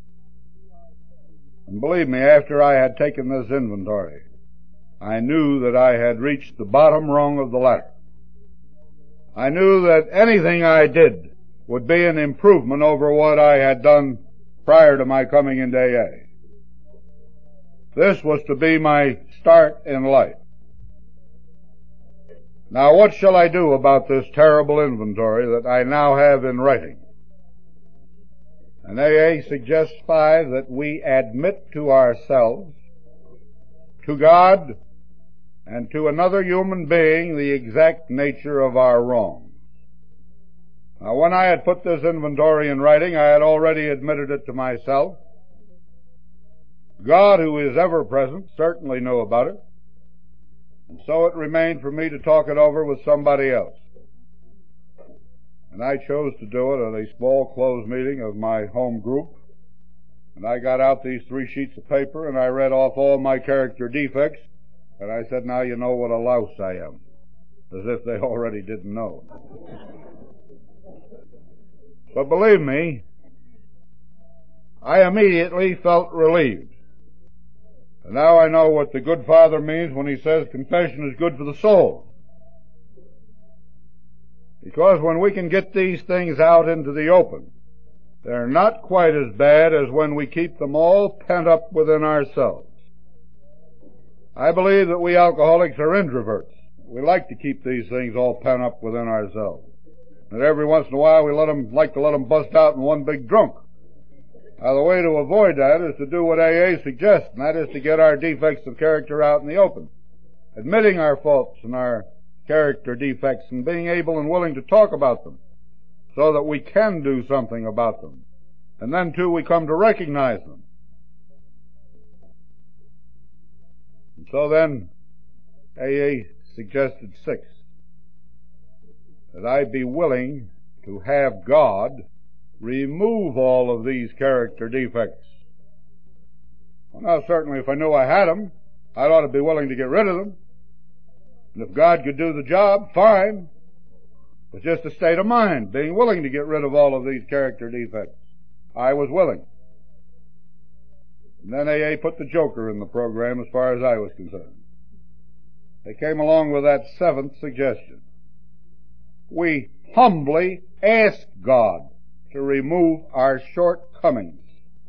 And believe me, after I had taken this inventory, I knew that I had reached the bottom rung of the ladder. I knew that anything I did would be an improvement over what I had done prior to my coming into A A. This was to be my start in life. Now, what shall I do about this terrible inventory that I now have in writing? And A A suggests five that we admit to ourselves, to God, and to another human being the exact nature of our wrong. Now, when I had put this inventory in writing, I had already admitted it to myself. God, who is ever present, certainly knew about it. And so it remained for me to talk it over with somebody else. And I chose to do it at a small closed meeting of my home group. And I got out these three sheets of paper and I read off all my character defects. And I said, now you know what a louse I am. As if they already didn't know. But believe me, I immediately felt relieved. And now I know what the good Father means when he says confession is good for the soul. Because when we can get these things out into the open, they're not quite as bad as when we keep them all pent up within ourselves. I believe that we alcoholics are introverts. We like to keep these things all pent up within ourselves. And every once in a while we let them, like to let them bust out in one big drunk. Now, the way to avoid that is to do what A A suggests, and that is to get our defects of character out in the open, admitting our faults and our character defects and being able and willing to talk about them so that we can do something about them. And then, too, we come to recognize them. And so then, A A suggested six, that I be willing to have God remove all of these character defects. Well, now, certainly if I knew I had them, I'd ought to be willing to get rid of them. And if God could do the job, fine. It's just a state of mind, being willing to get rid of all of these character defects. I was willing. And then A A put the joker in the program as far as I was concerned. they came along with that seventh suggestion. We humbly ask God to remove our shortcomings.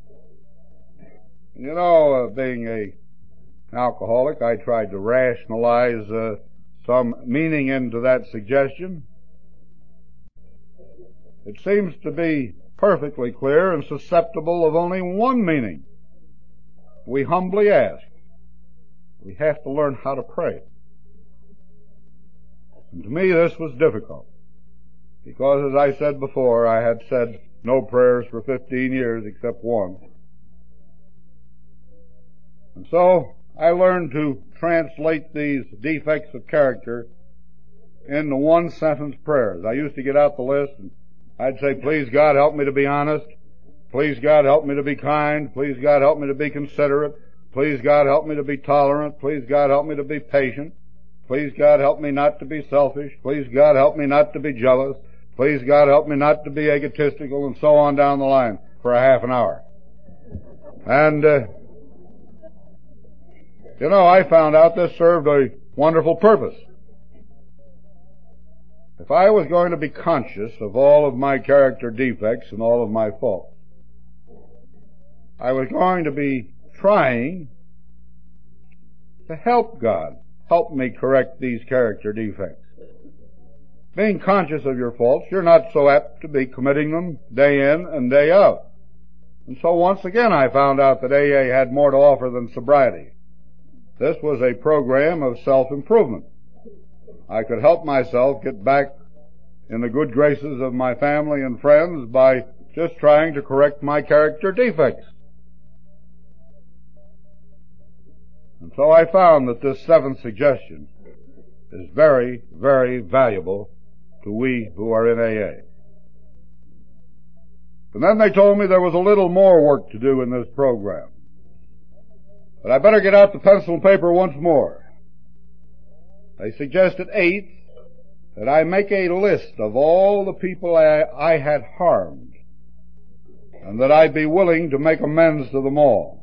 You know, uh, being a alcoholic, I tried to rationalize uh, some meaning into that suggestion. It seems to be perfectly clear and susceptible of only one meaning. We humbly ask. We have to learn how to pray. And to me this was difficult, because as I said before, I had said no prayers for fifteen years except one. And so I learned to translate these defects of character into one-sentence prayers. I used to get out the list and I'd say, please God help me to be honest. Please God help me to be kind. Please God help me to be considerate. Please God help me to be tolerant. Please God help me to be patient. Please God help me not to be selfish. Please God help me not to be jealous. Please God help me not to be egotistical, and so on down the line for a half an hour. And, uh, you know, I found out this served a wonderful purpose. If I was going to be conscious of all of my character defects and all of my faults, I was going to be trying to help God help me correct these character defects. Being conscious of your faults, you're not so apt to be committing them day in and day out. And so once again I found out that A A had more to offer than sobriety. This was a program of self-improvement. I could help myself get back in the good graces of my family and friends by just trying to correct my character defects. And so I found that this seventh suggestion is very, very valuable to we who are in A A. And then they told me there was a little more work to do in this program. But I better get out the pencil and paper once more. They suggested, eighth, that I make a list of all the people I, I had harmed, and that I be willing to make amends to them all.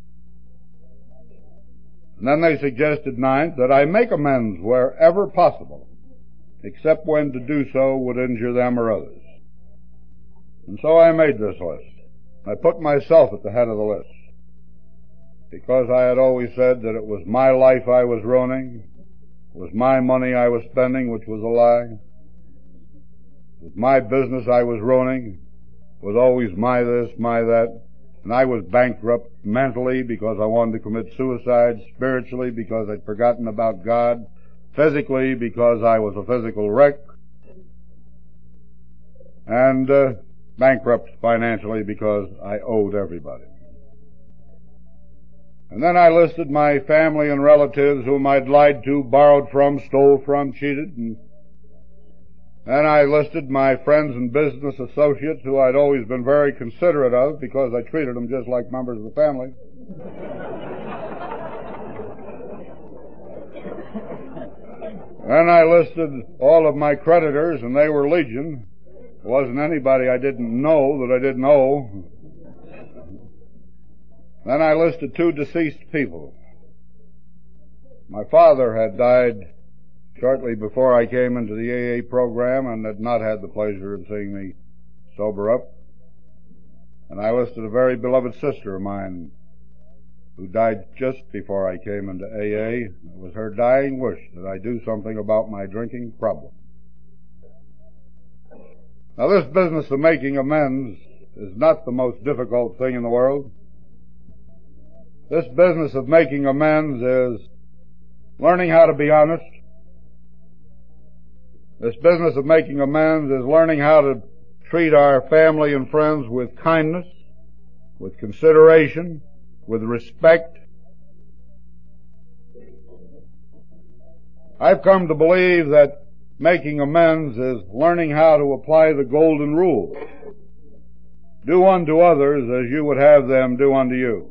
And then they suggested, ninth, that I make amends wherever possible, except when to do so would injure them or others. And so I made this list. I put myself at the head of the list, because I had always said that it was my life I was ruining, it was my money I was spending, which was a lie, it was my business I was ruining, it was always my this, my that. And I was bankrupt mentally because I wanted to commit suicide, spiritually because I'd forgotten about God, physically because I was a physical wreck, and uh, bankrupt financially because I owed everybody. And then I listed my family and relatives whom I'd lied to, borrowed from, stole from, cheated, and then I listed my friends and business associates who I'd always been very considerate of because I treated them just like members of the family. Then I listed all of my creditors, and they were legion. There wasn't anybody I didn't know that I didn't owe. Then I listed two deceased people. My father had died shortly before I came into the A A program and had not had the pleasure of seeing me sober up. And I listed a very beloved sister of mine who died just before I came into A A. It was her dying wish that I do something about my drinking problem. Now, this business of making amends is not the most difficult thing in the world. This business of making amends is learning how to be honest. This business of making amends is learning how to treat our family and friends with kindness, with consideration, with respect. I've come to believe that making amends is learning how to apply the golden rule. Do unto others as you would have them do unto you.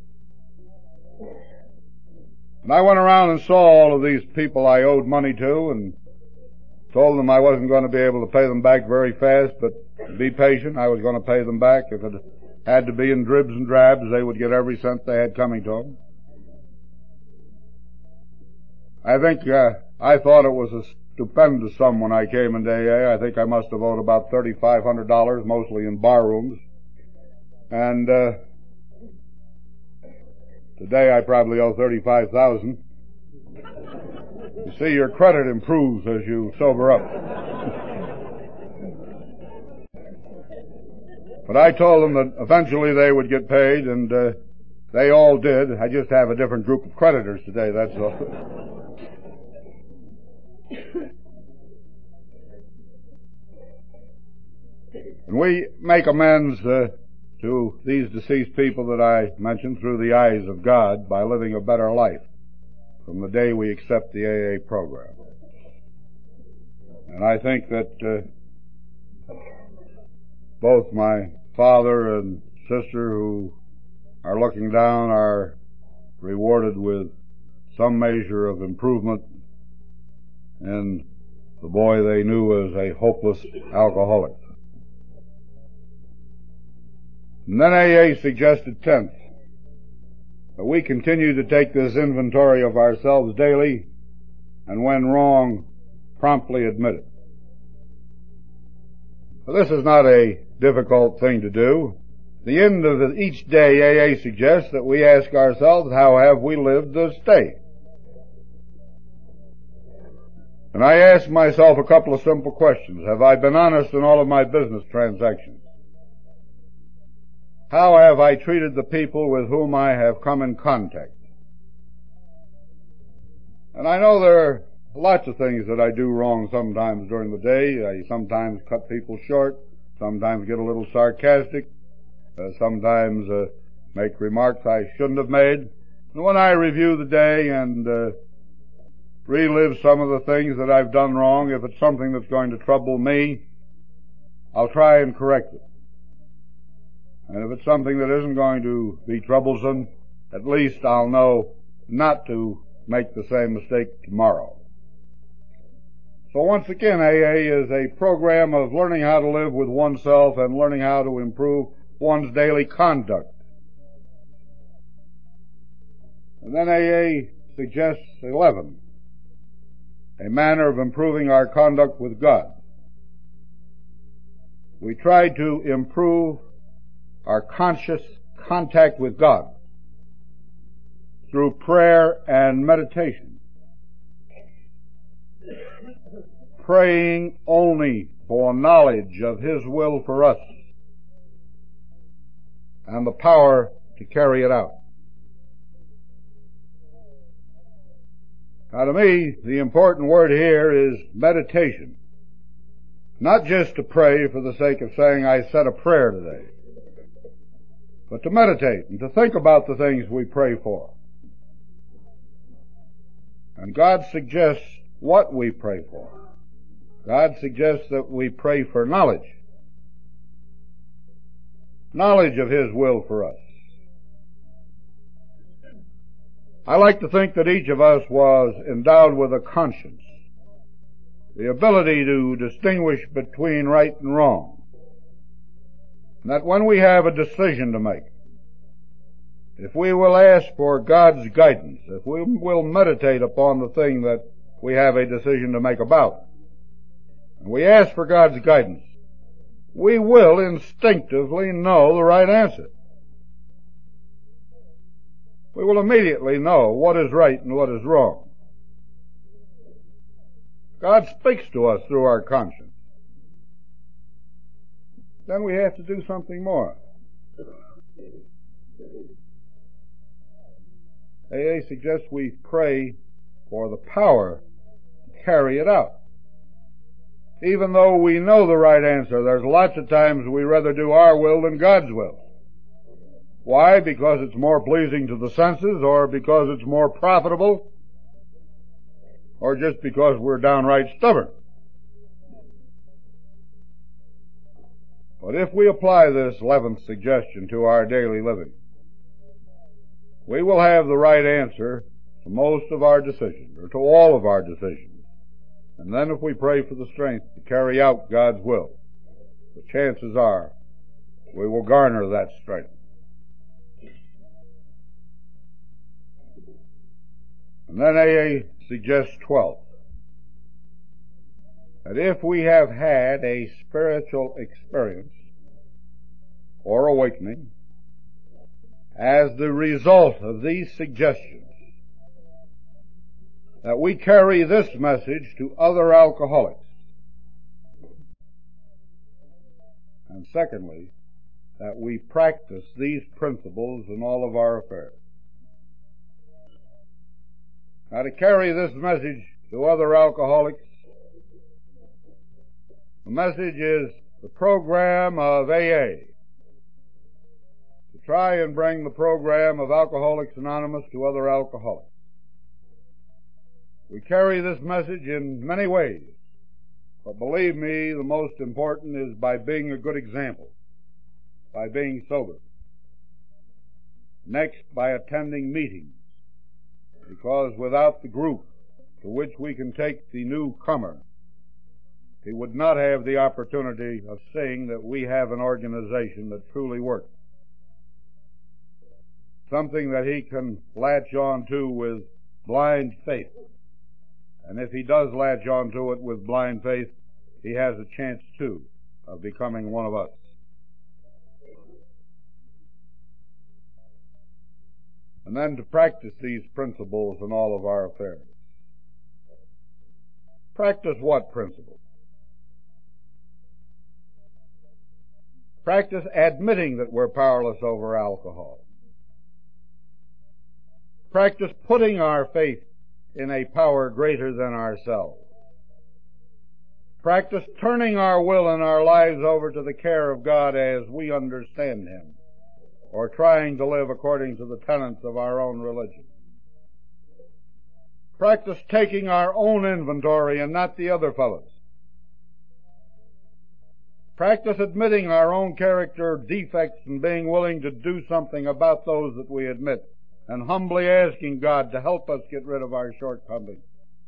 And I went around and saw all of these people I owed money to and told them I wasn't going to be able to pay them back very fast, but be patient. I was going to pay them back. If it had to be in dribs and drabs, they would get every cent they had coming to them. I think uh, I thought it was a stupendous sum when I came into A A. I think I must have owed about thirty-five hundred dollars, mostly in bar rooms. And uh, today I probably owe thirty-five thousand dollars. You see, your credit improves as you sober up. But I told them that eventually they would get paid, and uh, they all did. I just have a different group of creditors today, that's all. And we make amends uh, to these deceased people that I mentioned through the eyes of God by living a better life from the day we accept the A A program. And I think that uh, both my father and sister who are looking down are rewarded with some measure of improvement in the boy they knew as a hopeless alcoholic. And then A A suggested tenth, that we continue to take this inventory of ourselves daily, and when wrong, promptly admit it. Well, this is not a difficult thing to do. At the end of each day, A A suggests that we ask ourselves, how have we lived this day? And I ask myself a couple of simple questions. Have I been honest in all of my business transactions? How have I treated the people with whom I have come in contact? And I know there are lots of things that I do wrong sometimes during the day. I sometimes cut people short, sometimes get a little sarcastic, uh, sometimes uh, make remarks I shouldn't have made. And when I review the day and uh, relive some of the things that I've done wrong, if it's something that's going to trouble me, I'll try and correct it. And if it's something that isn't going to be troublesome, at least I'll know not to make the same mistake tomorrow. So once again, A A is a program of learning how to live with oneself and learning how to improve one's daily conduct. And then A A suggests eleven, a manner of improving our conduct with God. We try to improve our conscious contact with God through prayer and meditation, praying only for knowledge of His will for us and the power to carry it out. Now, to me, the important word here is meditation. Not just to pray for the sake of saying, I said a prayer today, but to meditate and to think about the things we pray for. And God suggests what we pray for. God suggests that we pray for knowledge. Knowledge of His will for us. I like to think that each of us was endowed with a conscience, the ability to distinguish between right and wrong. And that when we have a decision to make, if we will ask for God's guidance, if we will meditate upon the thing that we have a decision to make about, and we ask for God's guidance, we will instinctively know the right answer. We will immediately know what is right and what is wrong. God speaks to us through our conscience. Then we have to do something more. A A suggests we pray for the power to carry it out. Even though we know the right answer, there's lots of times we rather do our will than God's will. Why? Because it's more pleasing to the senses, or because it's more profitable, or just because we're downright stubborn. But if we apply this eleventh suggestion to our daily living, we will have the right answer to most of our decisions, or to all of our decisions. And then if we pray for the strength to carry out God's will, the chances are we will garner that strength. And then A A suggests twelve. That if we have had a spiritual experience or awakening as the result of these suggestions, that we carry this message to other alcoholics. And secondly, that we practice these principles in all of our affairs. Now, to carry this message to other alcoholics, the message is the program of A A. To try and bring the program of Alcoholics Anonymous to other alcoholics. We carry this message in many ways, but believe me, the most important is by being a good example, by being sober. Next, by attending meetings, because without the group to which we can take the newcomer, he would not have the opportunity of seeing that we have an organization that truly works. Something that he can latch on to with blind faith. And if he does latch on to it with blind faith, he has a chance, too, of becoming one of us. And then to practice these principles in all of our affairs. Practice what principles? Practice admitting that we're powerless over alcohol. Practice putting our faith in a power greater than ourselves. Practice turning our will and our lives over to the care of God as we understand Him, or trying to live according to the tenets of our own religion. Practice taking our own inventory and not the other fellow's. Practice admitting our own character defects and being willing to do something about those that we admit, and humbly asking God to help us get rid of our shortcomings.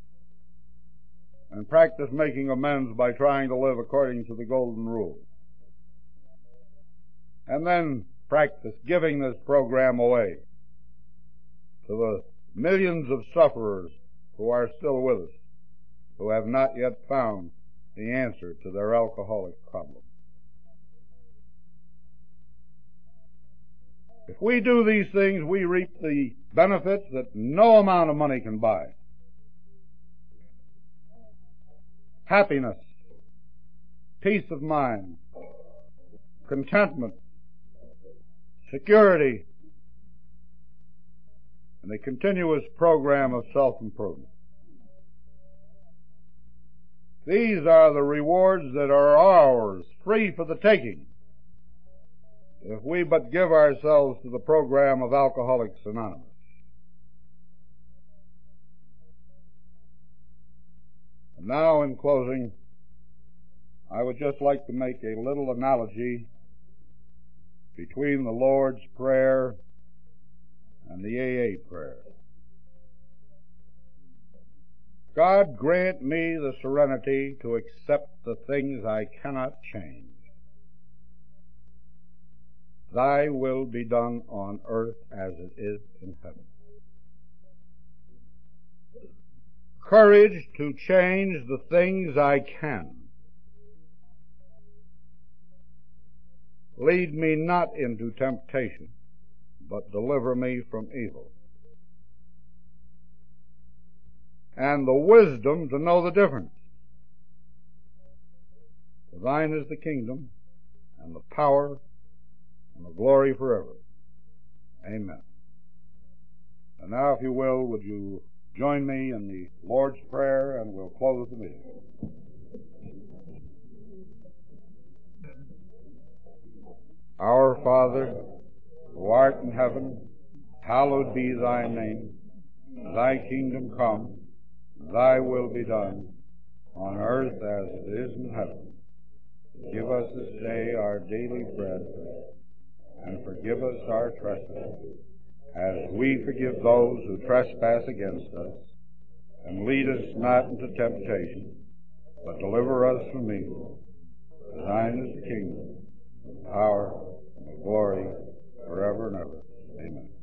And practice making amends by trying to live according to the golden rule. And then practice giving this program away to the millions of sufferers who are still with us, who have not yet found the answer to their alcoholic problem. If we do these things, we reap the benefits that no amount of money can buy. Happiness, peace of mind, contentment, security, and a continuous program of self-improvement. These are the rewards that are ours, free for the taking, if we but give ourselves to the program of Alcoholics Anonymous. And now, in closing, I would just like to make a little analogy between the Lord's Prayer and the A A prayer. God grant me the serenity to accept the things I cannot change. Thy will be done on earth as it is in heaven. Courage to change the things I can. Lead me not into temptation, but deliver me from evil. And the wisdom to know the difference. For thine is the kingdom, and the power, and the glory forever. Amen. And now, if you will, would you join me in the Lord's Prayer, and we'll close the meeting. Our Father, who art in heaven, hallowed be thy name. Thy kingdom come, thy will be done, on earth as it is in heaven. Give us this day our daily bread, and forgive us our trespasses, as we forgive those who trespass against us. And lead us not into temptation, but deliver us from evil. For thine is the kingdom, the power, and the glory, forever and ever. Amen.